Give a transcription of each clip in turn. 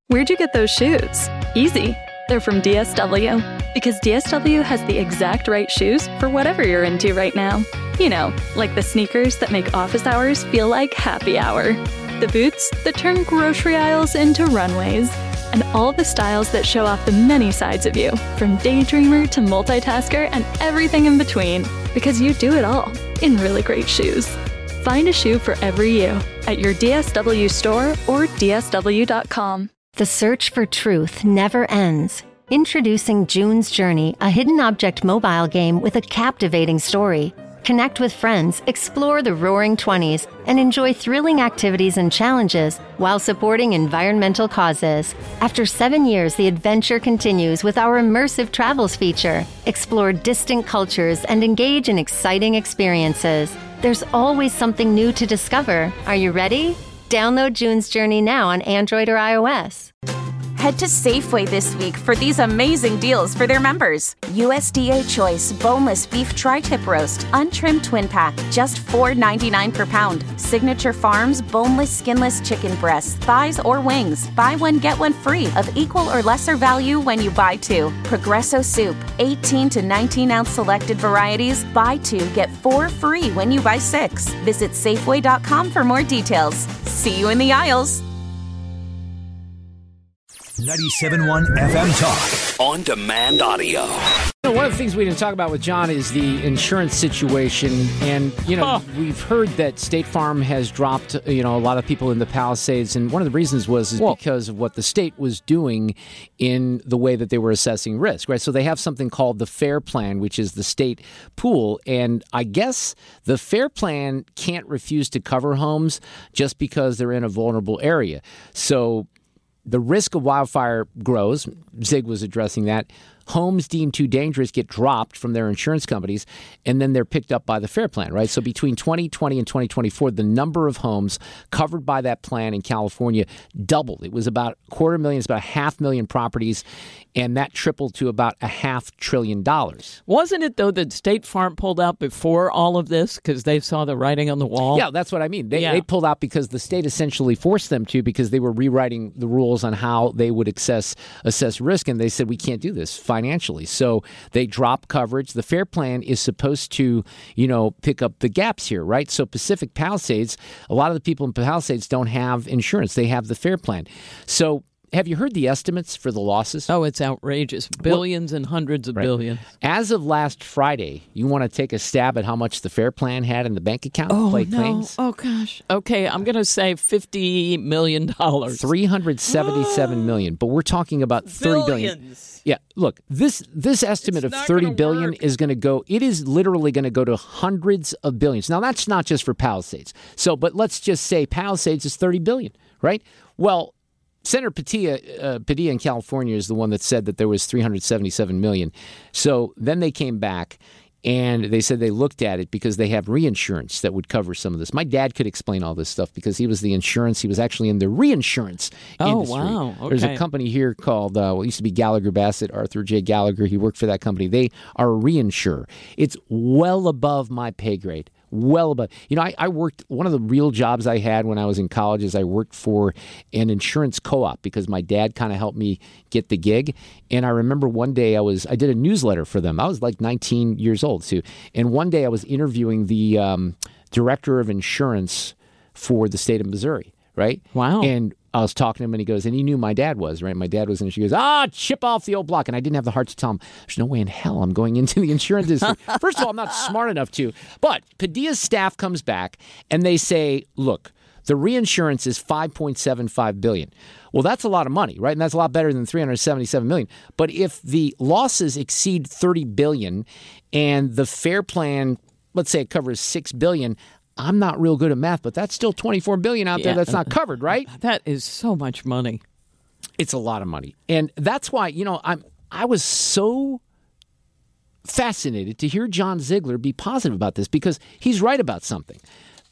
Where'd you get those shoes? Easy. They're from DSW. Because DSW has the exact right shoes for whatever you're into right now. You know, like the sneakers that make office hours feel like happy hour. The boots that turn grocery aisles into runways. And all the styles that show off the many sides of you, from daydreamer to multitasker and everything in between. Because you do it all in really great shoes. Find a shoe for every you at your DSW store or DSW.com. The search for truth never ends. Introducing June's Journey, a hidden object mobile game with a captivating story. Connect with friends, explore the Roaring 20s, and enjoy thrilling activities and challenges while supporting environmental causes. After 7 years, the adventure continues with our immersive travels feature. Explore distant cultures and engage in exciting experiences. There's always something new to discover. Are you ready? Download June's Journey now on Android or iOS. Head to Safeway this week for these amazing deals for their members. USDA Choice Boneless Beef Tri-Tip Roast, Untrimmed Twin Pack, just $4.99 per pound. Signature Farms Boneless Skinless Chicken Breasts, Thighs, or Wings. Buy one, get one free of equal or lesser value when you buy two. Progresso Soup, 18 to 19-ounce selected varieties. Buy two, get four free when you buy six. Visit Safeway.com for more details. See you in the aisles. 97.1 FM Talk. On demand audio. One of the things we didn't talk about with John is the insurance situation. And, we've heard that State Farm has dropped, a lot of people in the Palisades. And one of the reasons because of what the state was doing in the way that they were assessing risk, right? So they have something called the FAIR Plan, which is the state pool. And I guess the FAIR Plan can't refuse to cover homes just because they're in a vulnerable area. So the risk of wildfire grows. Zig was addressing that. Homes deemed too dangerous get dropped from their insurance companies, and then they're picked up by the FAIR Plan, right? So between 2020 and 2024, the number of homes covered by that plan in California doubled. It was about $250,000, it's about 500,000 properties, and that tripled to about $500 billion. Wasn't it, though, that State Farm pulled out before all of this because they saw the writing on the wall? Yeah, that's what I mean. They pulled out because the state essentially forced them to, because they were rewriting the rules on how they would assess risk, and they said, we can't do this financially. So they drop coverage. The FAIR Plan is supposed to, pick up the gaps here, right? So Pacific Palisades, a lot of the people in Palisades don't have insurance. They have the FAIR Plan. So have you heard the estimates for the losses? Oh, it's outrageous. Billions and hundreds of billions. As of last Friday, you want to take a stab at how much the FAIR Plan had in the bank account? Claims? Oh, gosh. Okay, I'm going to say $50 million. $377 million. But we're talking about $30 billion. Yeah, look, this estimate of $30 billion is going to go, it is literally going to go to hundreds of billions. Now, that's not just for Palisades. But let's just say Palisades is $30 billion, right? Well, Senator Padilla in California is the one that said that there was $377 million. So then they came back and they said they looked at it because they have reinsurance that would cover some of this. My dad could explain all this stuff because he was the insurance. He was actually in the reinsurance industry. Oh, wow. Okay. There's a company here called, it used to be Gallagher Bassett, Arthur J. Gallagher. He worked for that company. They are a reinsurer. It's well above my pay grade. Well above. I worked, one of the real jobs I had when I was in college is I worked for an insurance co-op because my dad kind of helped me get the gig. And I remember one day I did a newsletter for them. I was like 19 years old too. And one day I was interviewing the director of insurance for the state of Missouri, right? Wow. And I was talking to him and he goes, and he knew my dad was, right? My dad was, and she goes, chip off the old block. And I didn't have the heart to tell him, there's no way in hell I'm going into the insurance industry. First of all, I'm not smart enough to. But Padilla's staff comes back and they say, look, the reinsurance is $5.75 billion. Well, that's a lot of money, right? And that's a lot better than $377 million. But if the losses exceed $30 billion and the FAIR Plan, let's say it covers $6 billion, I'm not real good at math, but that's still $24 billion out there that's not covered, right? That is so much money. It's a lot of money. And that's why, I was so fascinated to hear John Ziegler be positive about this because he's right about something.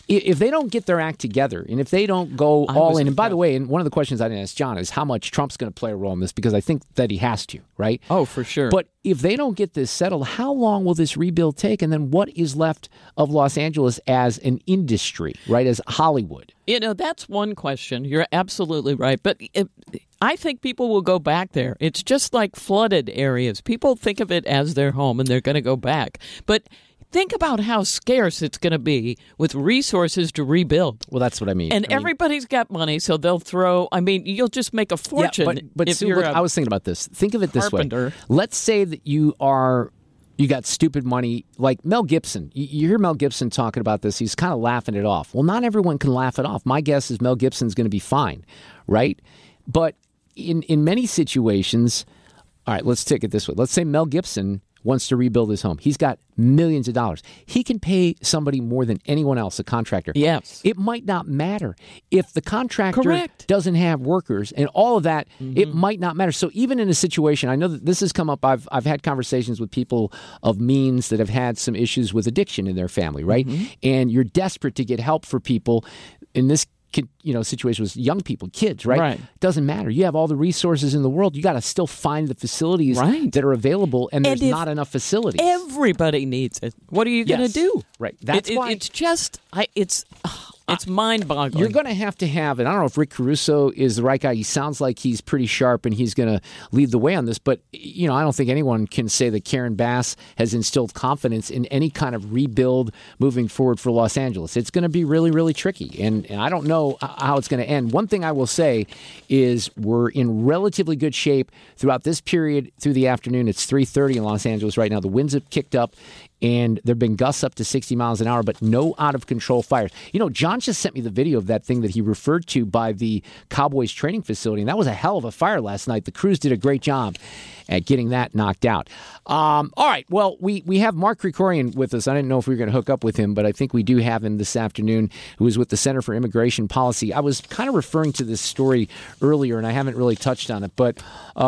if they don't get their act together, and if they don't go all in, and by the way, and one of the questions I didn't ask John is how much Trump's going to play a role in this, because I think that he has to, right? Oh, for sure. But if they don't get this settled, how long will this rebuild take? And then what is left of Los Angeles as an industry, right, as Hollywood? That's one question. You're absolutely right. But I think people will go back there. It's just like flooded areas. People think of it as their home, and they're going to go back. But think about how scarce it's going to be with resources to rebuild. Well, that's what I mean. And everybody's got money, so they'll throw. I mean, you'll just make a fortune. Yeah, but if Sue, you're look, I was thinking about this. Think of it this carpenter. way. Let's say that you got stupid money, like Mel Gibson. You hear Mel Gibson talking about this. He's kind of laughing it off. Well, not everyone can laugh it off. My guess is Mel Gibson's going to be fine, right? But in many situations, all right, let's take it this way. Let's say Mel Gibson wants to rebuild his home. He's got millions of dollars. He can pay somebody more than anyone else, a contractor. Yes. It might not matter. If the contractor doesn't have workers and all of that, it might not matter. So even in a situation, I know that this has come up, I've had conversations with people of means that have had some issues with addiction in their family, right? And you're desperate to get help for people. In this situation was young people, kids, right? Doesn't matter. You have all the resources in the world. You got to still find the facilities that are available, and there's not enough facilities. Everybody needs it. What are you going to do? Right. That's why it's just it's mind-boggling. You're going to have, and I don't know if Rick Caruso is the right guy. He sounds like he's pretty sharp, and he's going to lead the way on this. But, I don't think anyone can say that Karen Bass has instilled confidence in any kind of rebuild moving forward for Los Angeles. It's going to be really, really tricky, and I don't know how it's going to end. One thing I will say is we're in relatively good shape throughout this period through the afternoon. It's 3:30 in Los Angeles right now. The winds have kicked up, and there have been gusts up to 60 miles an hour, but no out-of-control fires. John just sent me the video of that thing that he referred to by the Cowboys training facility, and that was a hell of a fire last night. The crews did a great job at getting that knocked out. All right, well, we have Mark Krikorian with us. I didn't know if we were going to hook up with him, but I think we do have him this afternoon, who is with the Center for Immigration Policy. I was kind of referring to this story earlier, and I haven't really touched on it, but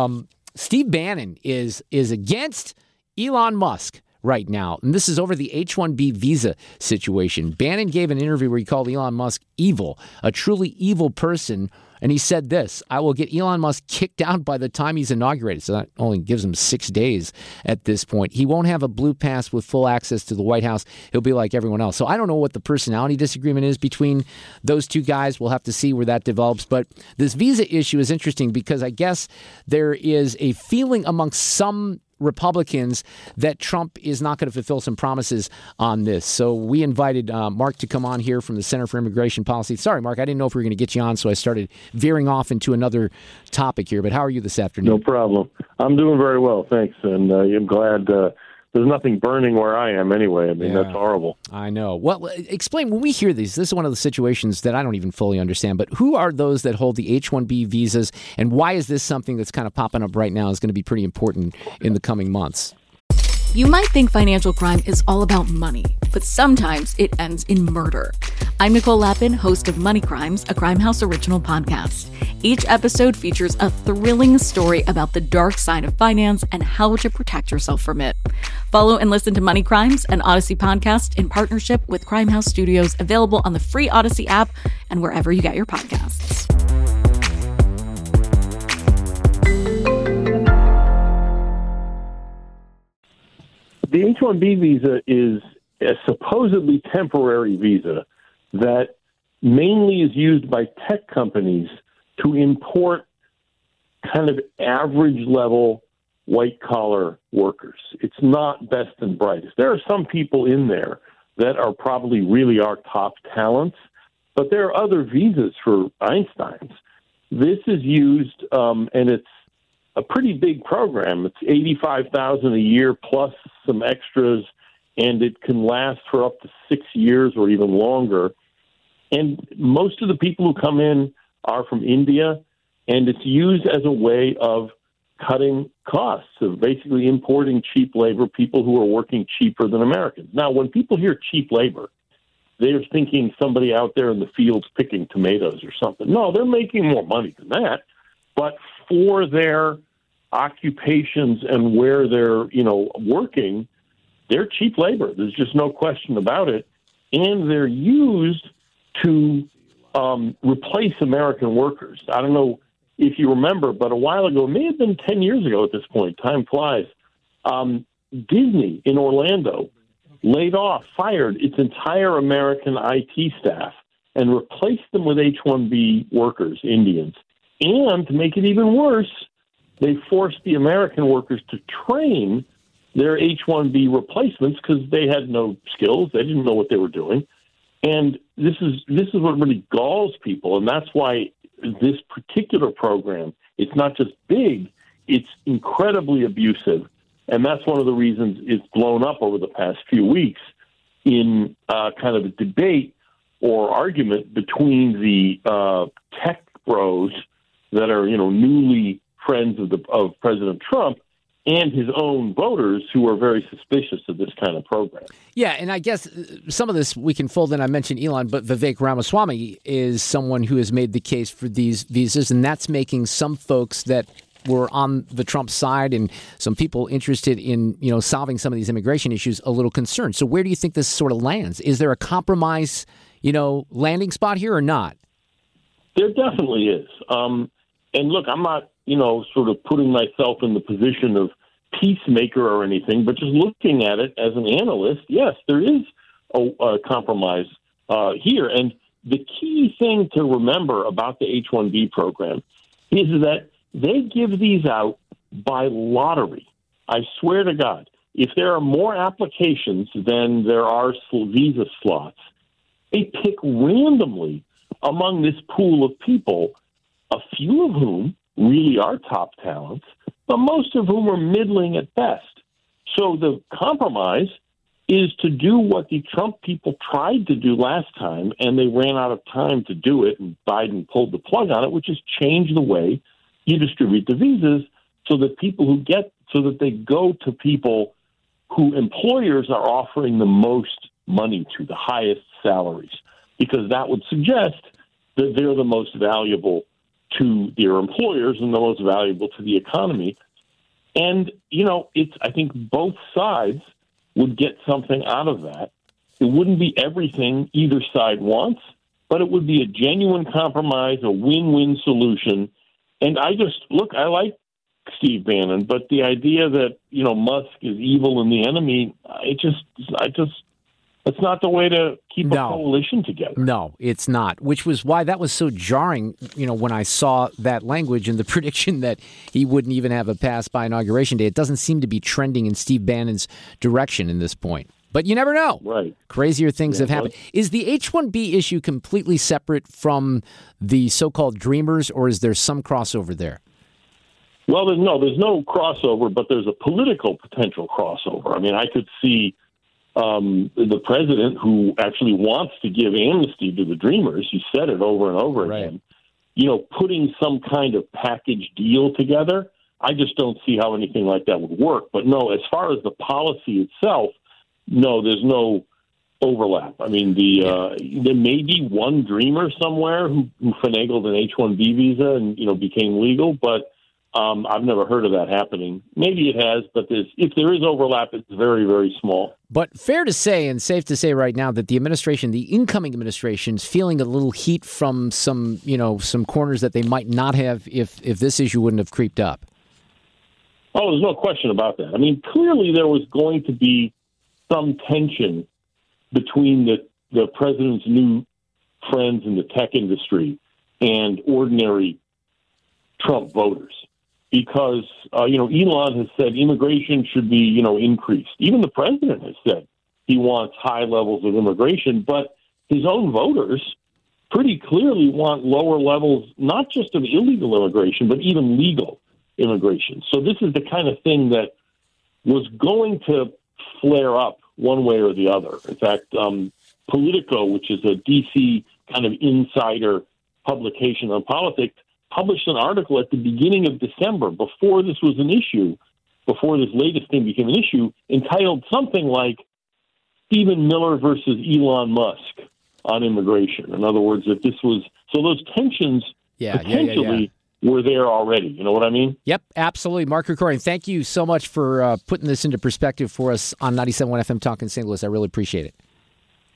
Steve Bannon is against Elon Musk right now. And this is over the H-1B visa situation. Bannon gave an interview where he called Elon Musk evil, a truly evil person. And he said this: I will get Elon Musk kicked out by the time he's inaugurated. So that only gives him 6 days at this point. He won't have a blue pass with full access to the White House. He'll be like everyone else. So I don't know what the personality disagreement is between those two guys. We'll have to see where that develops. But this visa issue is interesting because I guess there is a feeling amongst some Republicans that Trump is not going to fulfill some promises on this. So we invited Mark to come on here from the Center for Immigration Policy. Sorry, Mark, I didn't know if we were going to get you on, so I started veering off into another topic here. But how are you this afternoon? No problem. I'm doing very well, thanks. And I'm glad there's nothing burning where I am anyway. I mean, that's horrible. I know. Well, explain, when we hear these, this is one of the situations that I don't even fully understand, but who are those that hold the H-1B visas, and why is this something that's kind of popping up right now is going to be pretty important in the coming months? You might think financial crime is all about money, but sometimes it ends in murder. I'm Nicole Lappin, host of Money Crimes, a Crime House original podcast. Each episode features a thrilling story about the dark side of finance and how to protect yourself from it. Follow and listen to Money Crimes, an Odyssey podcast in partnership with Crime House Studios, available on the free Odyssey app and wherever you get your podcasts. The H-1B visa is a supposedly temporary visa that mainly is used by tech companies to import kind of average-level white-collar workers. It's not best and brightest. There are some people in there that are probably really our top talents, but there are other visas for Einsteins. This is used, and it's a pretty big program. It's $85,000 a year plus some extras, and it can last for up to 6 years or even longer. And most of the people who come in are from India, and it's used as a way of cutting costs, of basically importing cheap labor, people who are working cheaper than Americans. Now, when people hear cheap labor, they're thinking somebody out there in the fields picking tomatoes or something. No, they're making more money than that. But for their occupations and where they're, working, they're cheap labor. There's just no question about it. and they're used to replace American workers. I don't know if you remember, but a while ago, it may have been 10 years ago at this point, time flies, Disney in Orlando laid off, fired its entire American IT staff and replaced them with H-1B workers, Indians. And to make it even worse, they forced the American workers to train their H-1B replacements because they had no skills. They didn't know what they were doing. And this is what really galls people, and that's why this particular program, it's not just big, it's incredibly abusive. And that's one of the reasons it's blown up over the past few weeks in kind of a debate or argument between the tech bros that are, newly friends of President Trump and his own voters who are very suspicious of this kind of program. Yeah, and I guess some of this we can fold in. I mentioned Elon, but Vivek Ramaswamy is someone who has made the case for these visas, and that's making some folks that were on the Trump side and some people interested in, solving some of these immigration issues a little concerned. So where do you think this sort of lands? Is there a compromise, landing spot here or not? There definitely is. And look, I'm not, sort of putting myself in the position of peacemaker or anything, but just looking at it as an analyst, yes, there is a compromise here. And the key thing to remember about the H-1B program is that they give these out by lottery. I swear to God, if there are more applications than there are visa slots, they pick randomly among this pool of people, a few of whom really are top talents, but most of whom are middling at best. So the compromise is to do what the Trump people tried to do last time, and they ran out of time to do it, and Biden pulled the plug on it, which is change the way you distribute the visas so that they go to people who employers are offering the most money to, the highest salaries, because that would suggest that they're the most valuable to their employers and the most valuable to the economy. And, I think both sides would get something out of that. It wouldn't be everything either side wants, but it would be a genuine compromise, a win-win solution. And I like Steve Bannon, but the idea that, Musk is evil and the enemy, it's not the way to keep a coalition together. No, it's not, which was why that was so jarring, when I saw that language and the prediction that he wouldn't even have a pass by Inauguration Day. It doesn't seem to be trending in Steve Bannon's direction in this point. But you never know. Right. Crazier things have happened. Is the H-1B issue completely separate from the so-called Dreamers, or is there some crossover there? Well, there's no crossover, but there's a political potential crossover. I mean, I could see the president, who actually wants to give amnesty to the Dreamers, he said it over and over again, putting some kind of package deal together. I just don't see how anything like that would work. But no, as far as the policy itself, no, there's no overlap. I mean, there may be one Dreamer somewhere who finagled an H-1B visa and, became legal, but I've never heard of that happening. Maybe it has, but if there is overlap, it's very, very small. But fair to say and safe to say right now that the incoming administration is feeling a little heat from some corners that they might not have if this issue wouldn't have creeped up. Oh, there's no question about that. I mean, clearly there was going to be some tension between the president's new friends in the tech industry and ordinary Trump voters. Because, Elon has said immigration should be, increased. Even the president has said he wants high levels of immigration, but his own voters pretty clearly want lower levels, not just of illegal immigration, but even legal immigration. So this is the kind of thing that was going to flare up one way or the other. In fact, Politico, which is a D.C. kind of insider publication on politics, published an article at the beginning of December, before this was an issue, before this latest thing became an issue, entitled something like Stephen Miller versus Elon Musk on immigration. In other words, if this was, so those tensions potentially were there already. You know what I mean? Yep, absolutely. Mark Krikorian, thank you so much for putting this into perspective for us on 97.1 FM Talk in St. Louis. I really appreciate it.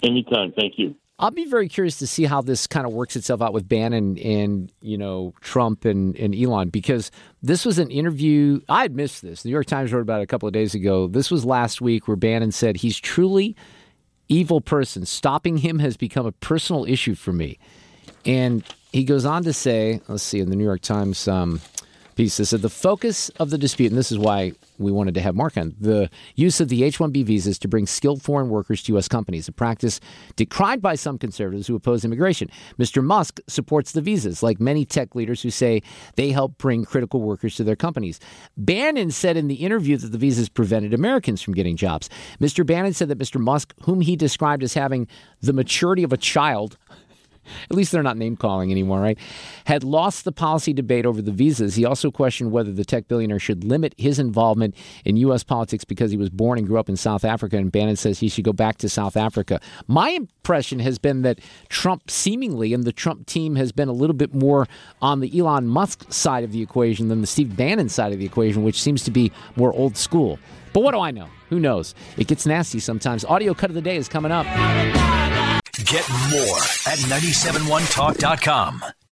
Anytime. Thank you. I'll be very curious to see how this kind of works itself out with Bannon and Trump and Elon, because this was an interview. I had missed this. The New York Times wrote about it a couple of days ago. This was last week where Bannon said he's truly evil person. Stopping him has become a personal issue for me. And he goes on to say, let's see, in the New York Times piece, this said the focus of the dispute, and this is why we wanted to have Mark on, the use of the H-1B visas to bring skilled foreign workers to U.S. companies, a practice decried by some conservatives who oppose immigration. Mr. Musk supports the visas, like many tech leaders who say they help bring critical workers to their companies. Bannon said in the interview that the visas prevented Americans from getting jobs. Mr. Bannon said that Mr. Musk, whom he described as having the maturity of a child, at least they're not name-calling anymore, right, had lost the policy debate over the visas. He also questioned whether the tech billionaire should limit his involvement in U.S. politics because he was born and grew up in South Africa, and Bannon says he should go back to South Africa. My impression has been that Trump seemingly, and the Trump team, has been a little bit more on the Elon Musk side of the equation than the Steve Bannon side of the equation, which seems to be more old school. But what do I know? Who knows? It gets nasty sometimes. Audio cut of the day is coming up. Get more at 971talk.com.